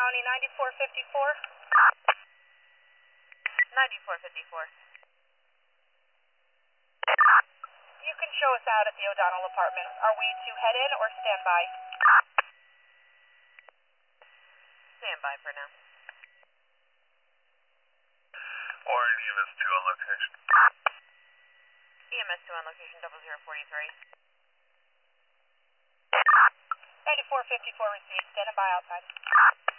County, 9454. 9454. You can show us out at the O'Donnell apartment. Are we to head in or stand by? Stand by for now. Orange EMS 2 on location. EMS 2 on location 0043. 9454 received. Standing by outside.